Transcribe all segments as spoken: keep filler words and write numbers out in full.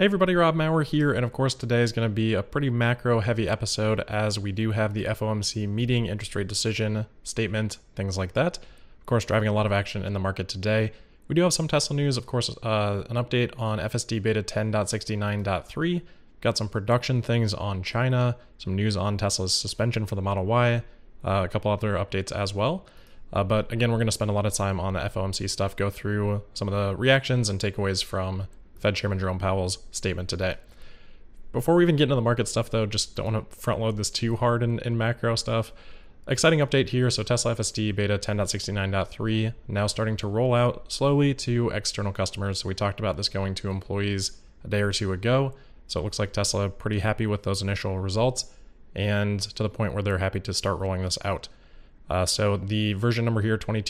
Hey everybody, Rob Maurer here, and of course today is going to be a pretty macro-heavy episode as we do have the F O M C meeting, interest rate decision, statement, things like that. Of course, driving a lot of action in the market today. We do have some Tesla news, of course, uh, an update on F S D beta ten point sixty-nine point three. Got some production things on China, some news on Tesla's suspension for the Model Y, uh, a couple other updates as well. Uh, but again, we're going to spend a lot of time on the F O M C stuff, go through some of the reactions and takeaways from Fed Chairman Jerome Powell's statement today. Before we even get into the market stuff, though, just don't want to front load this too hard in, in macro stuff. Exciting update here. So Tesla F S D beta ten point sixty-nine point three now starting to roll out slowly to external customers. So we talked about this going to employees a day or two ago. So it looks like Tesla pretty happy with those initial results and to the point where they're happy to start rolling this out. Uh, so the version number here, twenty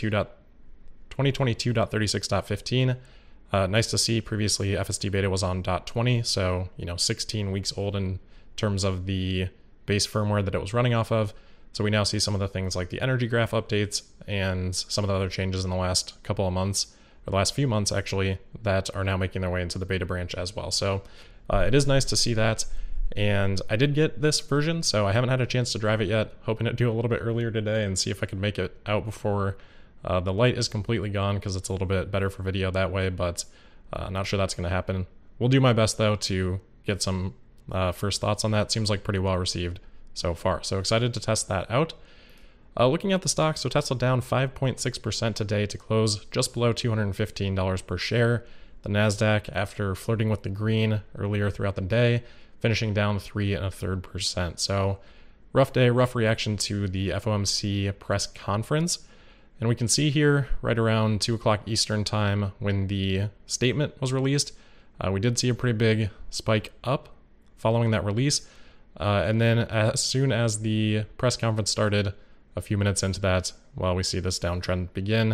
twenty-two point thirty-six point fifteen. Uh, nice to see. Previously, F S D beta was on twenty, so you know, sixteen weeks old in terms of the base firmware that it was running off of. So we now see some of the things like the energy graph updates and some of the other changes in the last couple of months, or the last few months actually, that are now making their way into the beta branch as well. So uh, it is nice to see that. And I did get this version, so I haven't had a chance to drive it yet. Hoping to do it a little bit earlier today and see if I can make it out before Uh, the light is completely gone because it's a little bit better for video that way, but uh, not sure that's going to happen. We'll do my best, though, to get some uh, first thoughts on that. Seems like pretty well received so far. So excited to test that out. Uh, looking at the stock, so Tesla down five point six percent today to close just below two hundred fifteen dollars per share. The NASDAQ, after flirting with the green earlier throughout the day, finishing down three and a third percent. So rough day, rough reaction to the F O M C press conference. And we can see here right around two o'clock Eastern time when the statement was released, uh, we did see a pretty big spike up following that release. Uh, and then as soon as the press conference started, a few minutes into that, well, we see this downtrend begin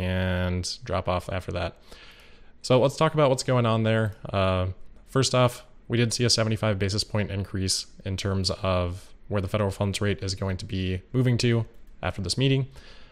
and drop off after that. So let's talk about what's going on there. Uh, first off, we did see a seventy-five basis point increase in terms of where the federal funds rate is going to be moving to after this meeting.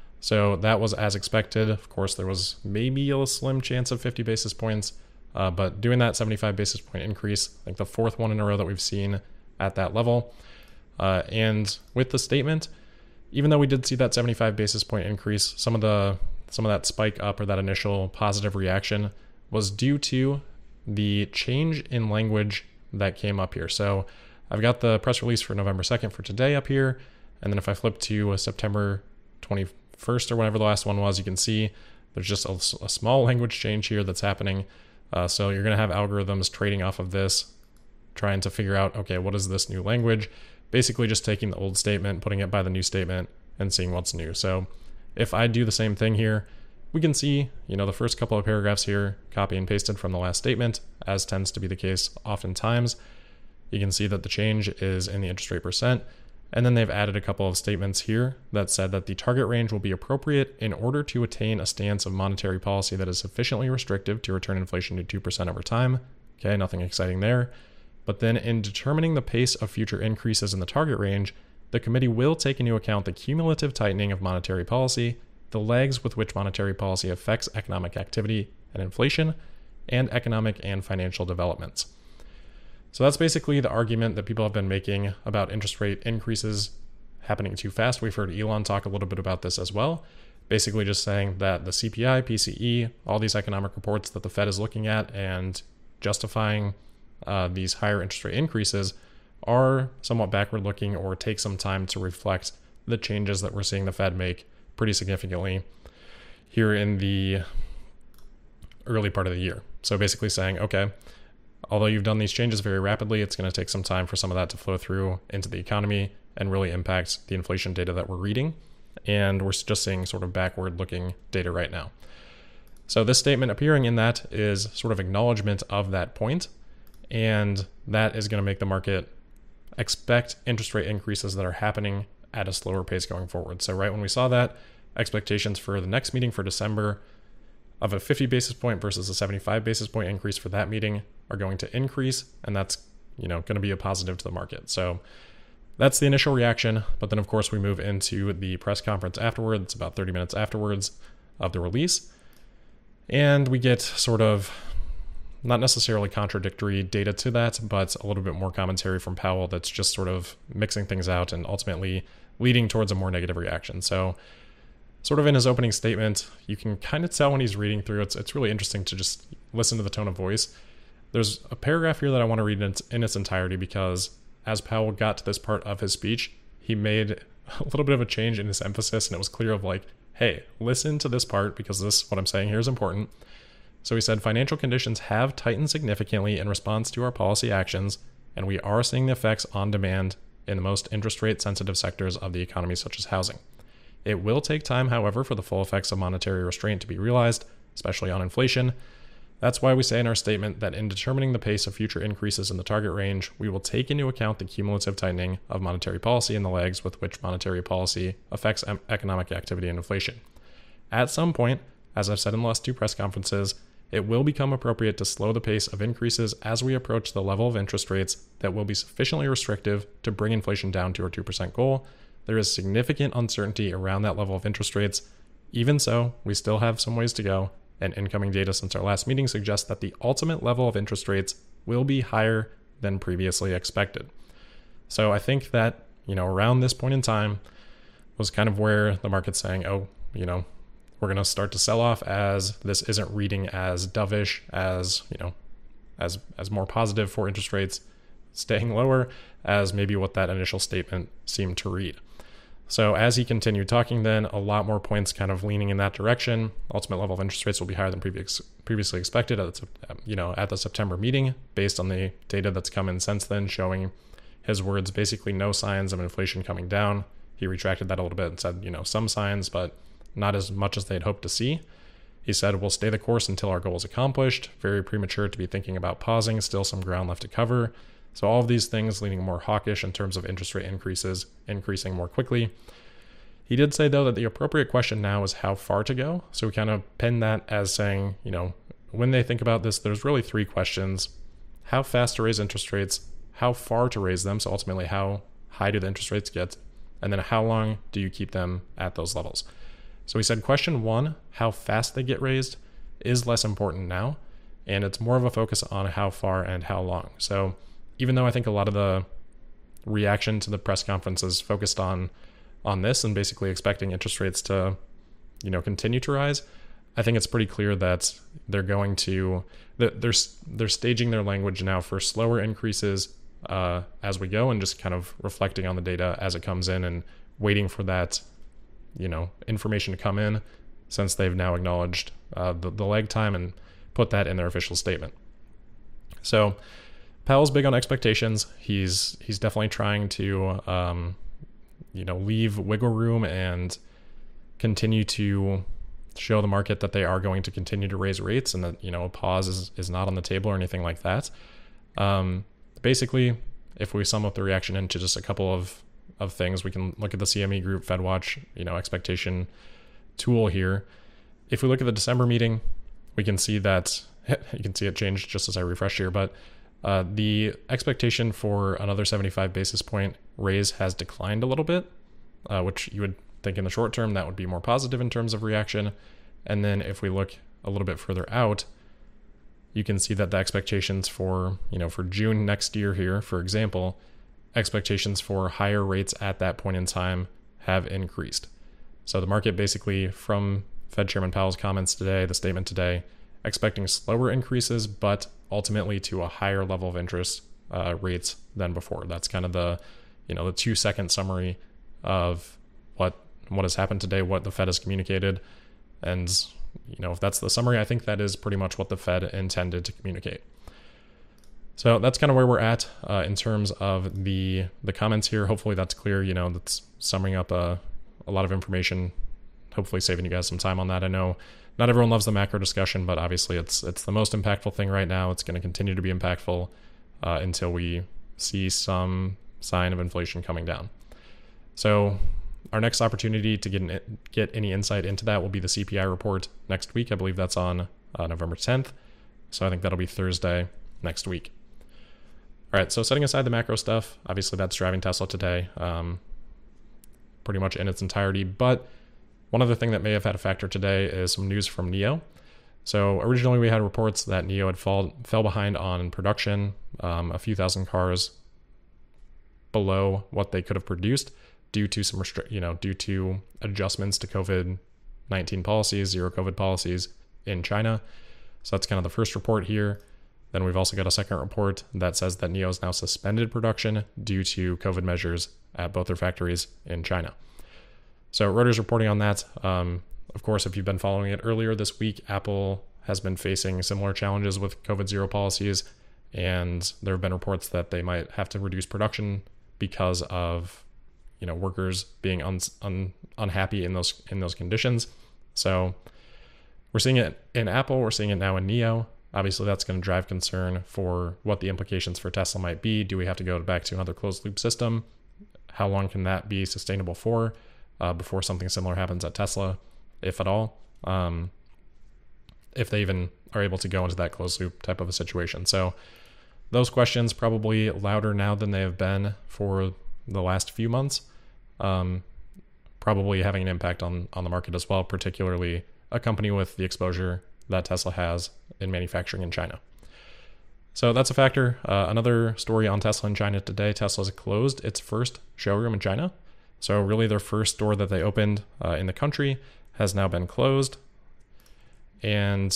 So that was as expected. Of course, there was maybe a slim chance of fifty basis points, uh, but doing that seventy-five basis point increase, I think the fourth one in a row that we've seen at that level. Uh, and with the statement, even though we did see that seventy-five basis point increase, some of the some of that spike up or that initial positive reaction was due to the change in language that came up here. So I've got the press release for November second for today up here, and then if I flip to September twenty-first or whenever the last one was, you can see there's just a, a small language change here that's happening. Uh, so you're going to have algorithms trading off of this, trying to figure out, okay, what is this new language? Basically just taking the old statement, putting it by the new statement, and seeing what's new. So if I do the same thing here, we can see, you know, the first couple of paragraphs here, copy and pasted from the last statement, as tends to be the case oftentimes. You can see that the change is in the interest rate percent. And then they've added a couple of statements here that said that the target range will be appropriate in order to attain a stance of monetary policy that is sufficiently restrictive to return inflation to two percent over time. Okay, nothing exciting there. But then in determining the pace of future increases in the target range, the committee will take into account the cumulative tightening of monetary policy, the lags with which monetary policy affects economic activity and inflation, and economic and financial developments. So that's basically the argument that people have been making about interest rate increases happening too fast. We've heard Elon talk a little bit about this as well. Basically just saying that the C P I, P C E, all these economic reports that the Fed is looking at and justifying uh, these higher interest rate increases are somewhat backward looking or take some time to reflect the changes that we're seeing the Fed make pretty significantly here in the early part of the year. So basically saying, okay, although you've done these changes very rapidly, it's going to take some time for some of that to flow through into the economy and really impact the inflation data that we're reading. And we're just seeing sort of backward looking data right now. So this statement appearing in that is sort of acknowledgement of that point, and that is going to make the market expect interest rate increases that are happening at a slower pace going forward. So right when we saw that, expectations for the next meeting for December of a fifty basis point versus a seventy-five basis point increase for that meeting are going to increase, and that's, you know, going to be a positive to the market. So that's the initial reaction. But then of course we move into the press conference afterward. It's about thirty minutes afterwards of the release, and we get sort of not necessarily contradictory data to that, but a little bit more commentary from Powell that's just sort of mixing things out and ultimately leading towards a more negative reaction. So sort of in his opening statement, you can kind of tell when he's reading through. It's, it's really interesting to just listen to the tone of voice. There's a paragraph here that I want to read in its, in its entirety because as Powell got to this part of his speech, he made a little bit of a change in his emphasis, and it was clear of like, hey, listen to this part because this, what I'm saying here is important. So he said, financial conditions have tightened significantly in response to our policy actions, and we are seeing the effects on demand in the most interest rate sensitive sectors of the economy, such as housing. It will take time, however, for the full effects of monetary restraint to be realized, especially on inflation. That's why we say in our statement that in determining the pace of future increases in the target range, we will take into account the cumulative tightening of monetary policy and the lags with which monetary policy affects em- economic activity and inflation. At some point, as I've said in the last two press conferences, it will become appropriate to slow the pace of increases as we approach the level of interest rates that will be sufficiently restrictive to bring inflation down to our two percent goal. There is significant uncertainty around that level of interest rates. Even so, we still have some ways to go, and incoming data since our last meeting suggests that the ultimate level of interest rates will be higher than previously expected. So I think that, you know, around this point in time was kind of where the market's saying, oh, you know, we're going to start to sell off as this isn't reading as dovish, as, you know, as as more positive for interest rates staying lower, as maybe what that initial statement seemed to read. So as he continued talking, then a lot more points kind of leaning in that direction. Ultimate level of interest rates will be higher than previous, previously expected at the, you know, at the September meeting, based on the data that's come in since then, showing his words, basically no signs of inflation coming down. He retracted that a little bit and said, you know, some signs, but not as much as they'd hoped to see. He said, we'll stay the course until our goal is accomplished. Very premature to be thinking about pausing, still some ground left to cover. So all of these things leaning more hawkish in terms of interest rate increases, increasing more quickly. He did say, though, that the appropriate question now is how far to go. So we kind of pinned that as saying, you know, when they think about this, there's really three questions. How fast to raise interest rates, how far to raise them, so ultimately how high do the interest rates get, and then how long do you keep them at those levels? So he said question one, how fast they get raised, is less important now, and it's more of a focus on how far and how long. So even though I think a lot of the reaction to the press conferences focused on on this and basically expecting interest rates to, you know, continue to rise, I think it's pretty clear that they're going to, they're, they're staging their language now for slower increases uh, as we go, and just kind of reflecting on the data as it comes in and waiting for that, you know, information to come in, since they've now acknowledged uh, the, the lag time and put that in their official statement. So Powell's big on expectations. He's he's definitely trying to, um, you know, leave wiggle room and continue to show the market that they are going to continue to raise rates, and that, you know, a pause is, is not on the table or anything like that. Um, basically, if we sum up the reaction into just a couple of, of things, we can look at the C M E Group FedWatch, you know, expectation tool here. If we look at the December meeting, we can see that, you can see it changed just as I refreshed here, but Uh, the expectation for another seventy-five basis point raise has declined a little bit, uh, which you would think in the short term that would be more positive in terms of reaction. And then if we look a little bit further out, you can see that the expectations for, you know, for June next year here, for example, expectations for higher rates at that point in time have increased. So the market basically, from Fed Chairman Powell's comments today, the statement today, expecting slower increases, but ultimately to a higher level of interest uh, rates than before. That's kind of the, you know, the two second summary of what what has happened today, what the Fed has communicated. And, you know, if that's the summary, I think that is pretty much what the Fed intended to communicate. So that's kind of where we're at uh, in terms of the the comments here. Hopefully that's clear. You know, that's summing up a, a lot of information, hopefully saving you guys some time on that. I know not everyone loves the macro discussion, but obviously it's it's the most impactful thing right now. It's going to continue to be impactful uh, until we see some sign of inflation coming down. So our next opportunity to get an, get any insight into that will be the C P I report next week. I believe that's on uh, November tenth. So I think that'll be Thursday next week. All right, so setting aside the macro stuff, obviously that's driving Tesla today, um, pretty much in its entirety. But one other thing that may have had a factor today is some news from N I O. So originally we had reports that NIO had fall, fell behind on production, um, a few thousand cars below what they could have produced due to some restri- you know, due to adjustments to COVID nineteen policies, zero COVID policies in China. So that's kind of the first report here. Then we've also got a second report that says that NIO has now suspended production due to COVID measures at both their factories in China. So Reuters reporting on that. Um, of course, if you've been following it earlier this week, Apple has been facing similar challenges with COVID zero policies, and there have been reports that they might have to reduce production because of, you know, workers being un, un, unhappy in those in those conditions. So we're seeing it in Apple, we're seeing it now in NIO. Obviously, that's going to drive concern for what the implications for Tesla might be. Do we have to go back to another closed loop system? How long can that be sustainable for uh, before something similar happens at Tesla, if at all? Um, if they even are able to go into that closed loop type of a situation. So those questions probably louder now than they have been for the last few months, um, probably having an impact on, on the market as well, particularly a company with the exposure that Tesla has in manufacturing in China. So that's a factor. Uh, another story on Tesla in China today, Tesla's closed its first showroom in China. So really their first store that they opened uh, in the country has now been closed. And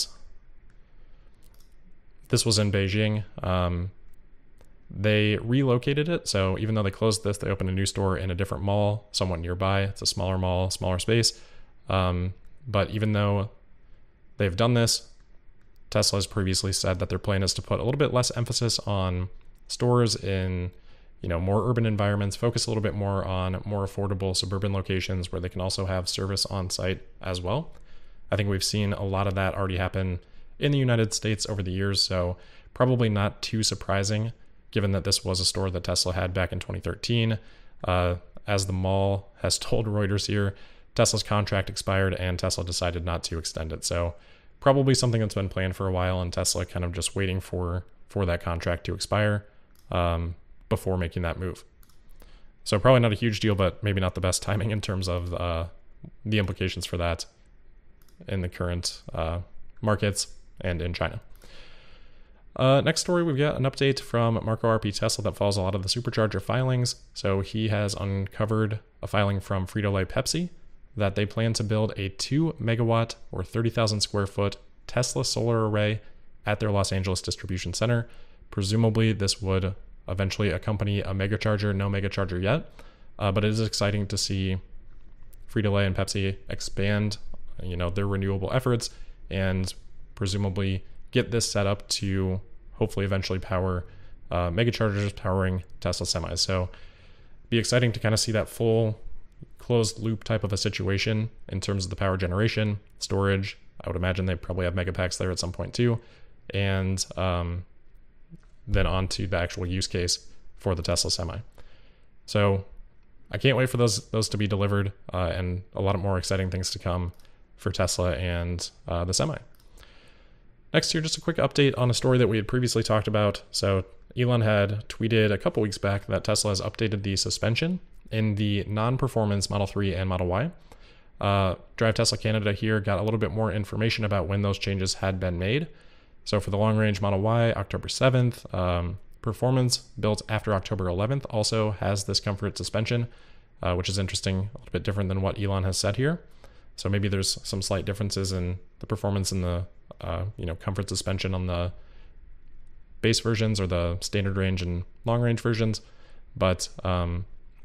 this was in Beijing. Um, they relocated it. So even though they closed this, they opened a new store in a different mall, somewhat nearby. It's a smaller mall, smaller space. Um, but even though they've done this, Tesla has previously said that their plan is to put a little bit less emphasis on stores in, you know, more urban environments, focus a little bit more on more affordable suburban locations where they can also have service on site as well. I think we've seen a lot of that already happen in the United States over the years, so probably not too surprising given that this was a store that Tesla had back in twenty thirteen. Uh, as the mall has told Reuters here, Tesla's contract expired and Tesla decided not to extend it. So probably something that's been planned for a while, and Tesla kind of just waiting for, for that contract to expire um, before making that move. So probably not a huge deal, but maybe not the best timing in terms of uh, the implications for that in the current uh, markets and in China. Uh, next story, we've got an update from Marco R P Tesla that follows a lot of the supercharger filings. So he has uncovered a filing from Frito-Lay Pepsi that they plan to build a two megawatt or thirty thousand square foot Tesla solar array at their Los Angeles distribution center. Presumably this would eventually accompany a megacharger, no megacharger yet, uh, but it is exciting to see Frito-Lay and Pepsi expand, you know, their renewable efforts and presumably get this set up to hopefully eventually power uh, megachargers powering Tesla semis. So be exciting to kind of see that full closed loop type of a situation in terms of the power generation, storage. I would imagine they probably have megapacks there at some point too. And um, then on to the actual use case for the Tesla Semi. So I can't wait for those those to be delivered uh, and a lot of more exciting things to come for Tesla and uh, the Semi. Next here, just a quick update on a story that we had previously talked about. So Elon had tweeted a couple weeks back that Tesla has updated the suspension in the non-performance Model three and Model Y. Uh, Drive Tesla Canada here got a little bit more information about when those changes had been made. So for the long-range Model Y, October seventh, um, Performance built after October eleventh also has this comfort suspension, uh, which is interesting, a little bit different than what Elon has said here. So maybe there's some slight differences in the performance and the uh, you know comfort suspension on the base versions or the standard range and long range versions, but um,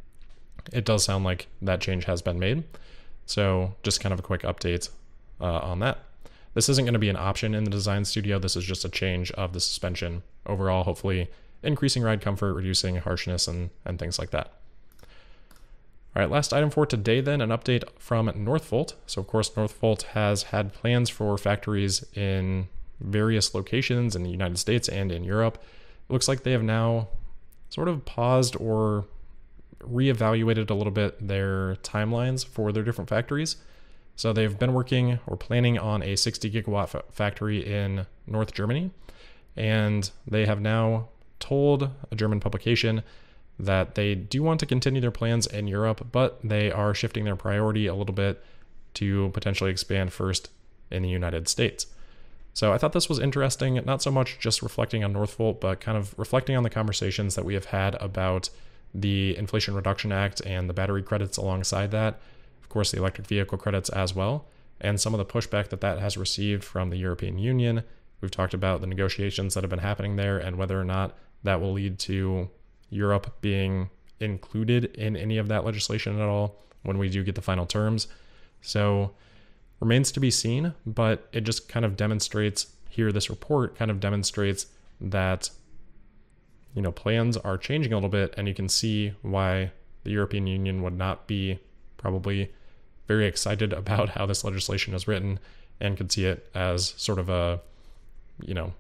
it does sound like that change has been made. So just kind of a quick update uh, on that. This isn't going to be an option in the design studio. This is just a change of the suspension overall, hopefully increasing ride comfort, reducing harshness, and, and things like that. All right, last item for today then, an update from Northvolt. So of course, Northvolt has had plans for factories in various locations in the United States and in Europe. It looks like they have now sort of paused or reevaluated a little bit their timelines for their different factories. So they've been working or planning on a sixty gigawatt fa- factory in North Germany, and they have now told a German publication that they do want to continue their plans in Europe, but they are shifting their priority a little bit to potentially expand first in the United States. So I thought this was interesting, not so much just reflecting on Northvolt, but kind of reflecting on the conversations that we have had about the Inflation Reduction Act and the battery credits alongside that, of course, the electric vehicle credits as well, and some of the pushback that that has received from the European Union. We've talked about the negotiations that have been happening there and whether or not that will lead to Europe being included in any of that legislation at all when we do get the final terms. So remains to be seen, but it just kind of demonstrates here, this report kind of demonstrates that, you know, plans are changing a little bit, and you can see why the European Union would not be probably very excited about how this legislation is written, and could see it as sort of a, you know,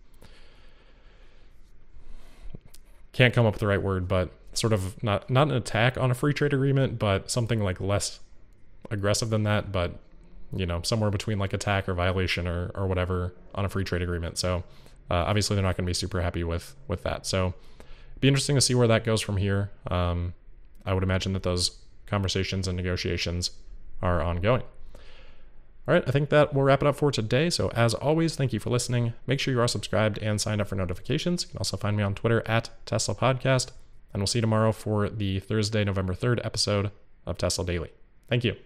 can't come up with the right word, but sort of not, not an attack on a free trade agreement, but something like less aggressive than that, but you know, somewhere between like attack or violation or, or whatever on a free trade agreement. So uh, obviously they're not going to be super happy with, with that. So it'd be interesting to see where that goes from here. Um, I would imagine that those conversations and negotiations are ongoing. All right, I think that will wrap it up for today. So as always, thank you for listening. Make sure you are subscribed and signed up for notifications. You can also find me on Twitter at Tesla Podcast, and we'll see you tomorrow for the Thursday, November third episode of Tesla Daily. Thank you.